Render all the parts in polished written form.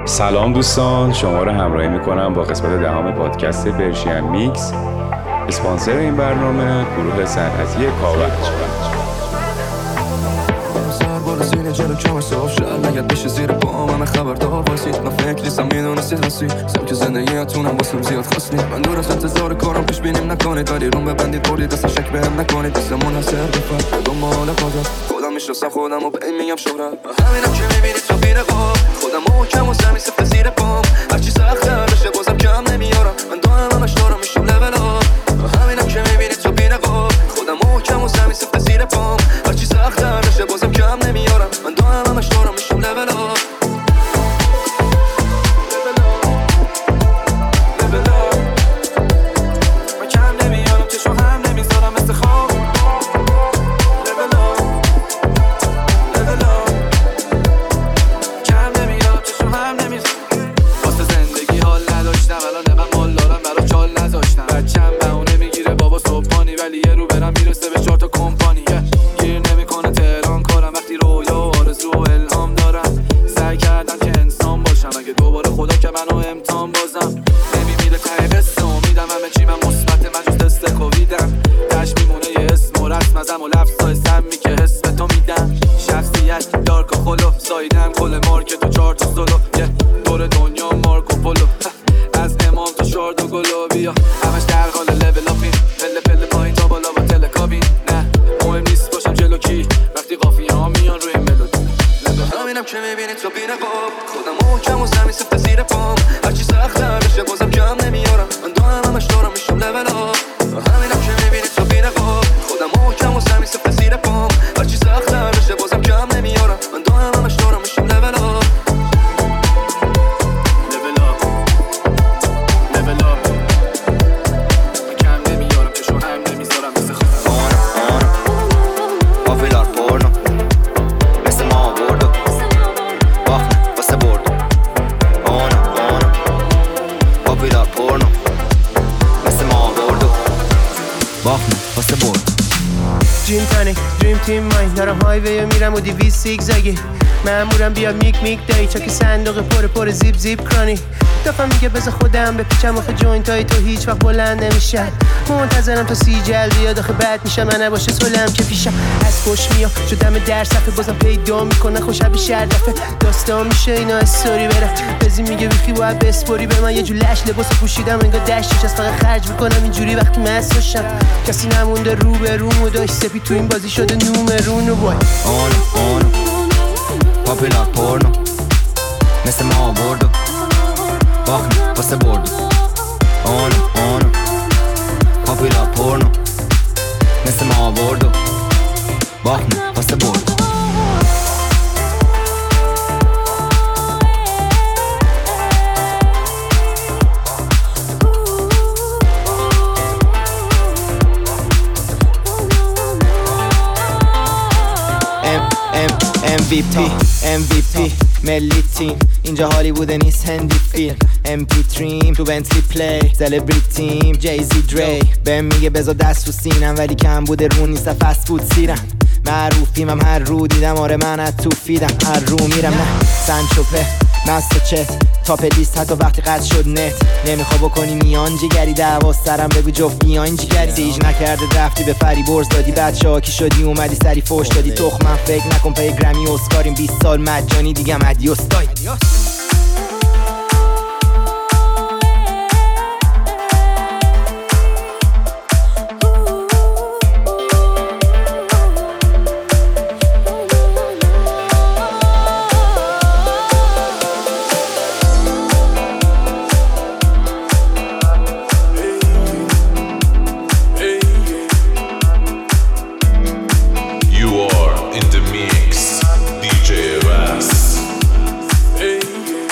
سلام دوستان، شما رو همراهی میکنم با قسمت دهم پادکست پرشین میکس. اسپانسر این برنامه گروه صنعتی کاوچ. زیر جلو کم صاف شد نگرد بشه زیر پام همه خبردار باشید. من فکر نیستم میدونستید هستی سبک زندگیتونم واسم زیاد خاص نیست. من دور از انتظار کارم پیش بینیم نکنید ولی روم ببندید بردید دست شک بهم نکنید. دستمون هست بفر دنبال خودم میشناسم خودم و به این میگم شهرت. همینم که میبینید تو بیر قاب خودم محکم و زمین سفت زیر پام. هرچی سخت‌تر بشه بازم کم نمیارم. من دائم همش دارم میشم لول آپ. همینم که میبینید تو بیر قاب خودم محکم و زمین سفت زیر پام. هرچی سخت‌تر بشه بازم کم نمیارم. من دائم همش دارم میشم لول آپ. من کم نمیارم چشم هم نمیذارم مثل خواب. کم نمیارم چشم هم نمیذارم. واسه زندگی حال نداشتم الان نقم مال دارم برا چال نذاشتم. بچم بهونه میگیره بابا صبحانی ولی یه رو برم میرسه به 4 تا کمپانی. گیر نمیکنه تهران کارم وقتی رویا و آرزو و الهام دارم. سعی کردم که انسان باشم اگه دوباره خدا که منو امتحان بازم. نمیمیره ته قصه امیدم همه چی من مثبت من جز تست کوویدم. تش میمونه یه اسم و رسم ازم و لفظای سمی که حس به تو میدم. شخصیت دارک و خلو سایدم کل مارکت و 4 تا سولو. یه دور دنیا مارکو پولو از امام تا شارد و گلابیا همش در حال لول اپین. پله پله پایین تا بالا با تلکابین. نه مهم نیست باشم جلو کی وقتی قافیه ها میان روی ملودی. همینم که میبینید تو بین قاب خودم محکم و زمین سفت زیر پام. هرچی سخت‌تر بشه بازم کم نمیارم. من دائم همش دارم میشم لول آپ. همینم که میبینید تو بین قاب خودم محکم و زمین سفت زیر پام. هرچی سخت‌تر بشه بازم کم نمیارم. من دائم همش دارم میشم لول آپ. دریم تانیک دریم تیم ماین دارم هایوی میرم و 200 زیگزاگی. مامورم بیاد میک میک دایی چاک صندوق پر زیپ زیپ کرانی. دفعه میگه بذار خودم بپیچم آخه جوینت های تو هیچ وقت بلند نمیشه. منتظرم تا 30 جلد بیاد آخه بد میشه من نباشه سلم که پیشم از خوش میام شدم در صفحه بازم پیدا میکنه خوشبی شهر دفعه داستان میشه اینا استوری بره. بزی میگه بیخی باید بسپوری به من یه جو لش لباس پوشیدم انگار دشتیش از فقط خرج میکنم اینجوری وقتی مست باشم. کسی نمونده رو به رومو داشت سپی تو این بازی شده نومرونو بای آنو پاپولار پورنو مثل ما بردو باخنه واسه بردو. آنو پاپولار پورنو مثل ما بردو باخنه واسه بردو. MVP ملی تیم اینجا هالیوود نیست هندی فیلم. MP3 تو بنتلی پلی سلبریتیم جیزی دری. بهم میگه بذار دست تو سینم ولی کم بوده رو نیست فست فود سیرم. معروفیم هم هر رو دیدم آره من از تو فیدم هر رو میرم. نه سنچوپه مست چت تاپ لیست حتی وقتی قد شد نت. نمیخوا بکنی میان جگری دعوا سرم بگو جفت بیاین جگری. سیج نکرده رفتی به فری برز دادی بچه ها کی شدی اومدی سری فوش دادی تخمم فکر نکن پای گرمی اسکاریم 20 سال مجانی دیگم ادیوس دای. You are in the mix, DJ Ras.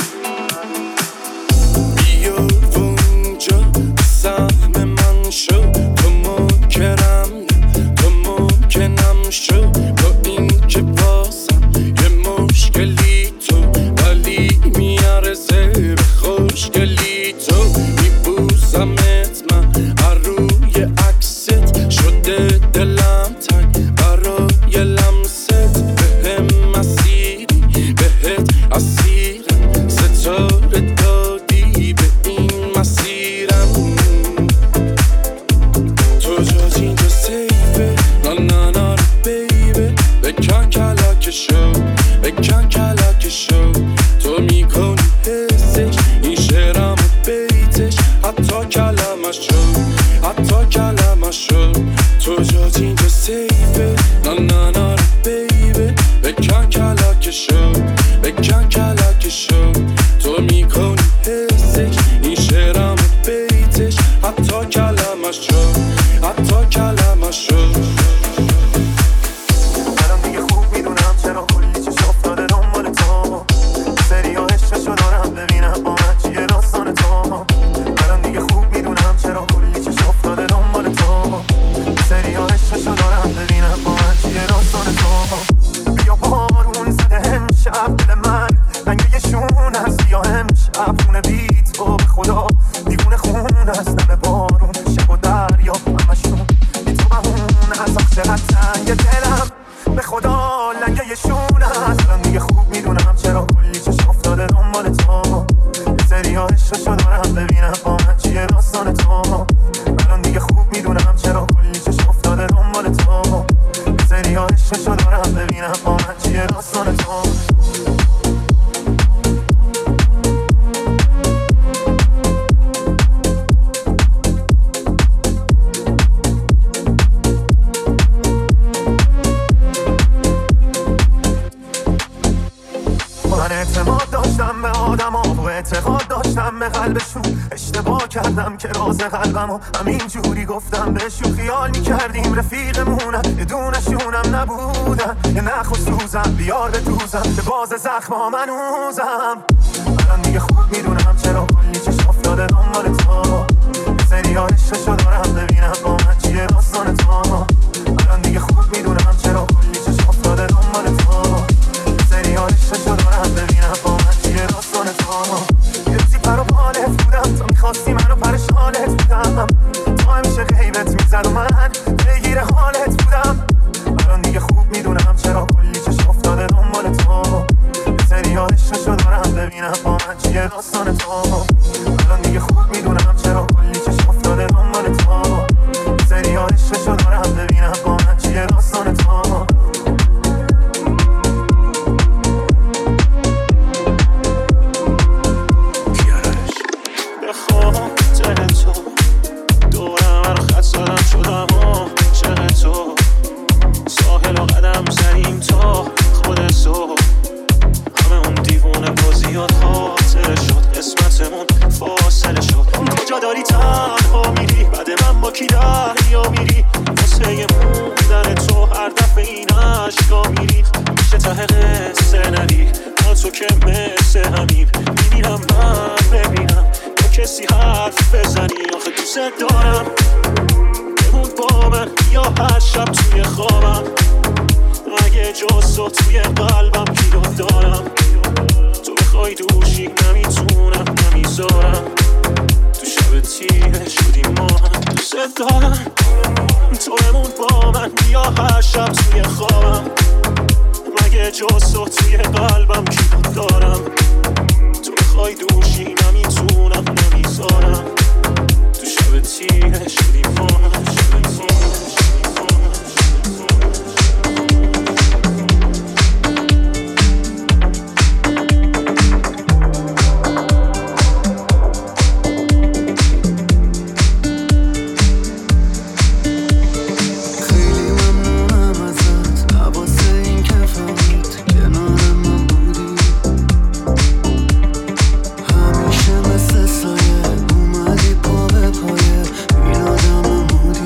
کلکشو بکن کلکشو تو میکنی حسش این شعرم و بیتش حتی کلمشو حتی کلمشو تو جات اینجا سیفه نه نه نه بیبه بکن کلکشو بکن کلکشو تو میکنی حسش این شعرم و بیتش حتی کلمشو حتی کلمشو الان دیگه خوب میدونم چرا کلی چش افتاده دنبال تو سری ها عشقشو دارم ببینم با من چیه داستان تو الان دیگه خوب میدونم چرا کلی چش افتاده دنبال تو سری ها عشقشو دارم ببینم با من چیه داستان تو بیا بارون زده امشب دل من رنگ یه شون هست بیا امشب خونه بیت تو به خدا دیوونه خون هست دم بارون شب و دریا همشون بی تو بهون هست آخ چقدر تنگ دلم به خدا لنگه یه شون هست الان دیگه خوب میدونم چرا کلی چش افتاده دنبال تو یه سری ها عشقشو دارم ببینم با من چیه داستان تو الان دیگه خوب میدونم چرا کلی چش افتاده دنبال تو یه سری ها عشقشو دارم ببینم با من چیه داستان تو اعتماد داشتم به آدم ها و اعتقاد داشتم به قلبشون اشتباه کردم که راز قلبم و همین جوری گفتم بهشون خیال میکردیم رفیقمونم یه دونشونم نبودن یه نخ و سوزم بیار به دوزم به باز زخم ها منوزم الان دیگه خوب میدونم چرا کلی چش افتاده دنبال تو یه سری ها عشقشو دارم ببینم با من چیه داستان تو الان دیگه خوب میدونم چرا کلی چش افتاده دنبال تو سری ها عشقشو دارم ببینم با من چیه داستان تو یه روزی پر و بالت بودم تو میخواستی منو پرشانت بودم تو همیشه غیبت میزد و من بگیر حالت بودم الان دیگه خوب میدونم چرا کلی چش افتاده دنبال تو یه سری ها عشقشو دارم ببینم با من چیه داستان تو الان دیگه خوب میدونم چرا کلی چش افتاده دنبال تو یه سری ها عشقشو دارم ببینم با من چیه داستان تو همیشه مثل سایه اومدی پا به پایه این آدم مودی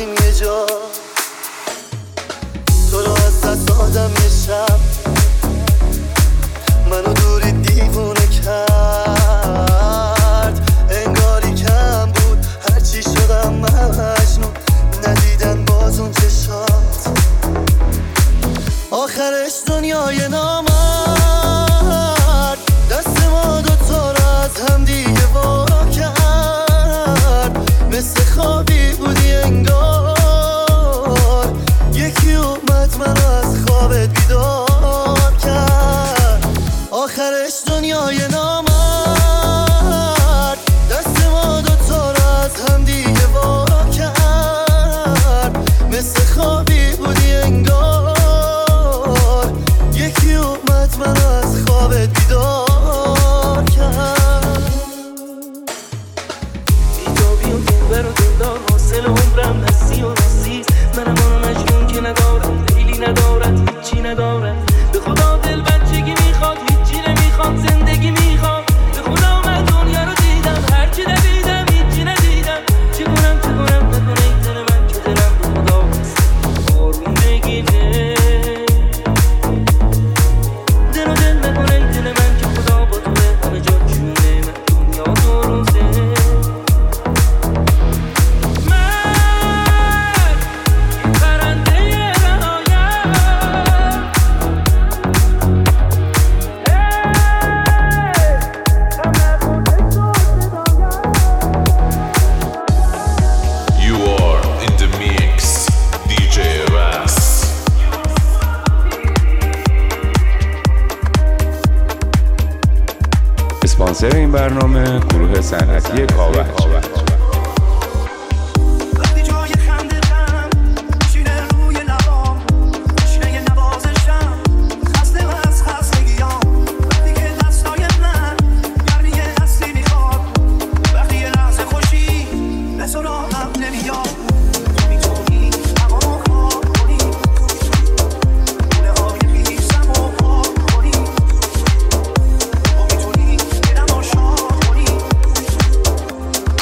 نشستیم یه جا، تو رو از دست دادم یه شب، منو دوری دیوونه کرد، انگاری کم بود هرچی شدم مجنون، ندیدن باز اون چشات، آخرش دنیای نامرد دست ما دوتا رو از هم دیگه وا کرد، مثل خوابی بودی انگار، یکی اومد منو از خوابت بیدار کرد، آخرش دنیای نامرد دست ما دوتا رو از هم دیگه وا کرد، مثل خوابی بودی انگار، یکی اومد منو از خوابت بیدار کرد. بیتابی و دلبر و دلدار حاصل عمرم نسی و نسی، منم آنو مجنون که ندارم لیلی ندارد هیچی ندارد، به خدا دل بچگی میخواد هیچی نمیخواد زندگی میخواد، به خدا من دنیا رو دیدم هرچی ندیدم هیچی ندیدم، چه کنم نکنه این دل من که دلم به خدا بست آروم بگیره، دل و دل نکنه این دل من که خدا با توه همه جا جونه من دنیا دو روزه، من پرنده رهایم، You are in the mix, DJ Ras. اسپانسر این برنامه گروه صنعتی کاوش. وقتی جای خنده دم شینه روی لبام، شینه نوازشم خسته و از خستگیام، وقتی که دستای من گرمی هستی میخواد، وقتی یه لحظه خوشی به سراغم نمیاد، تو میتونی همو کار کنی، خونه های خیسم و پاک کنی، تو میتونی دلم رو شاد کنی،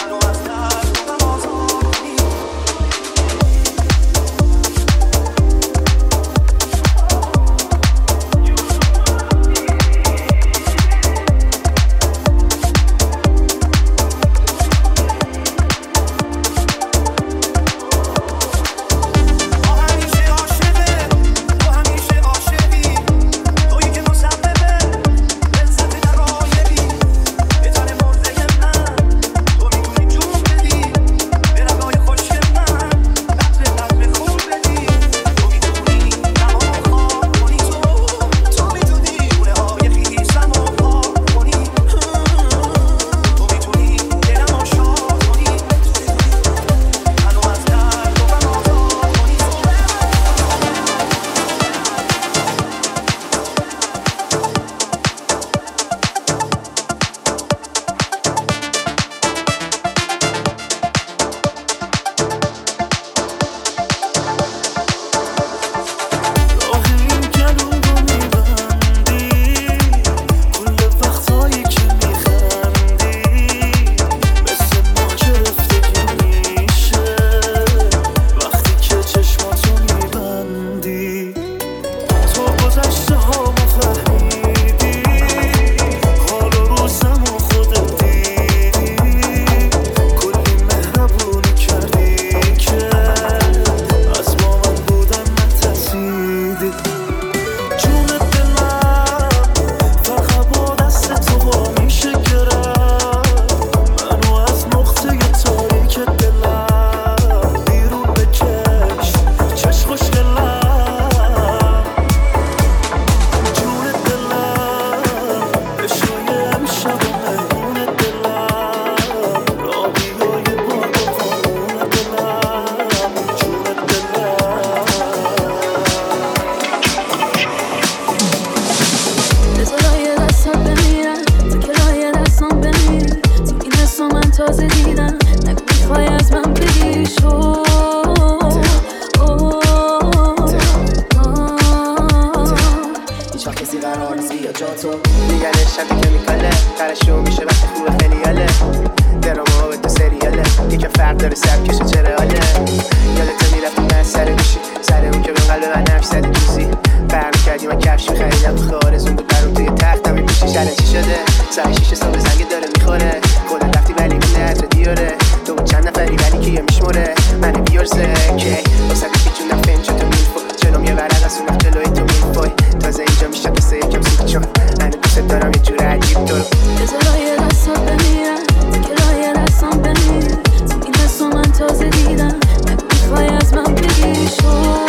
بیارزه که واسه پیچوندم فنچه تو میلفو جنوم یه ورق از اونم جلوی تو میلفوی تازه اینجا میشه قصه یکم سود چون من دوست دارم یه جور عجیب تو رو بذارای دستات بمیرم تکرای دستام بمیرم این دستو من تازه دیدم نگو میخوای از من بگیری شو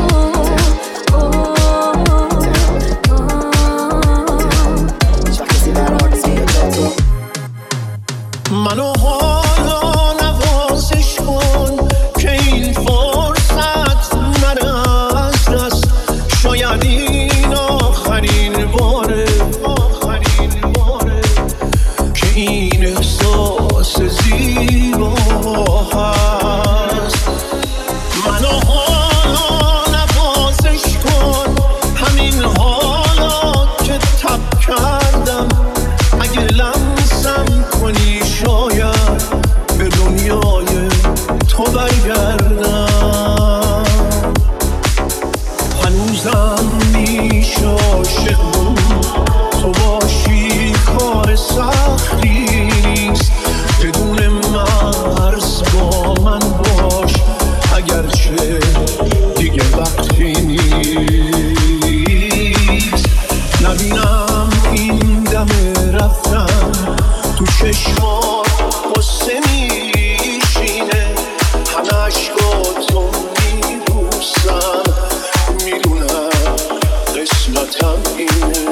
منو حالا نوازش کن که این فرصت نره از دست شاید این آخرین باره که این احساس زیبا هست منو حالا نوازش کن همین حالا که تب کردم اگه لمسم کنی شاید به دنیای تو برگردم هنوزم میشه عاشقم تو باشی کار سختی نیست بدون مرز با من باش اگرچه دیگه وقتی نیست نبینم این دم رفتن تو چشمات قصه میشینه همه عشقاتو میبوسم میدونم قسمتم اینه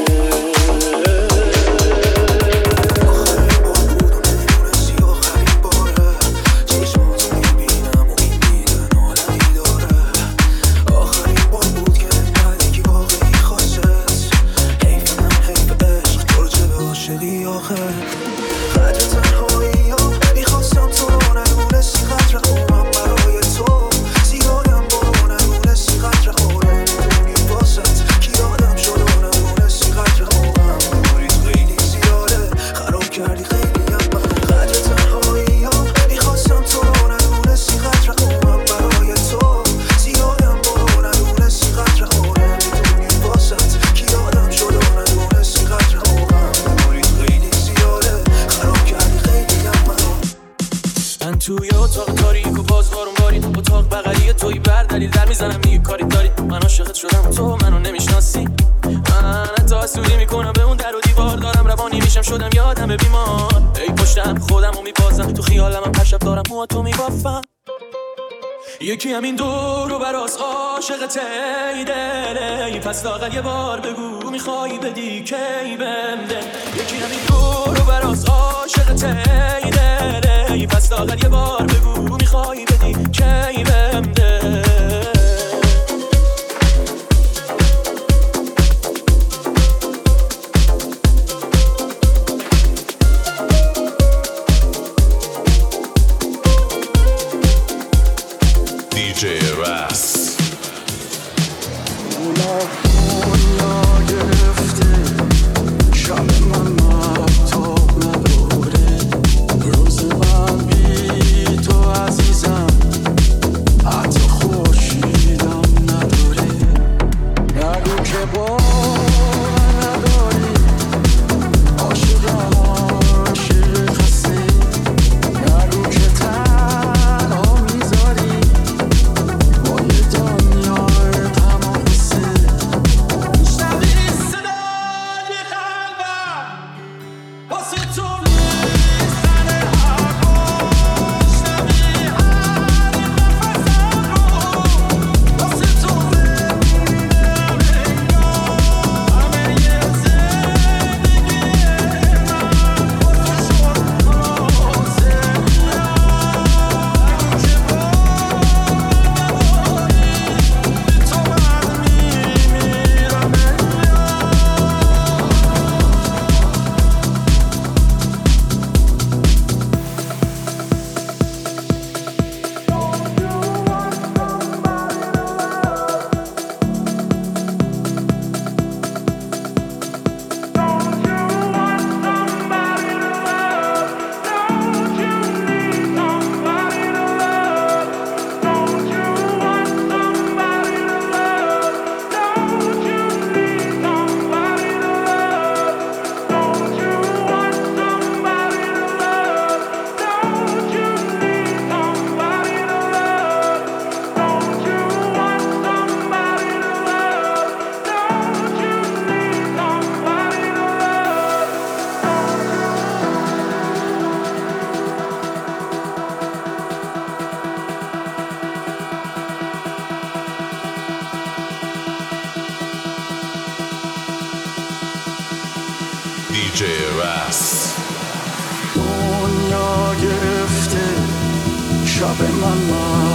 توی اتاق تاریک و باز بارون بارید اتاق بغلی توی بردارید در میزنم میگه کاری دارید من عاشقت شدم و تو منو نمیشناسی من حتی حسودی میکنم به اون در و دیوار دارم روانی میشم شدم یادم بیمار ای پشتم خودم رو میبازم تو خیالم هم پشب دارم موها تو میبافم یکی همین دور و براز عاشقت ای دل پس لاغر یه بار بگو میخوای بدی کی بنده یکی همین دور و براز عاشقت ای دل پس لاغر یه بار بگو میخوای بدی کی بنده DJ Ras. DJ Ras. دنیا گرفته شب من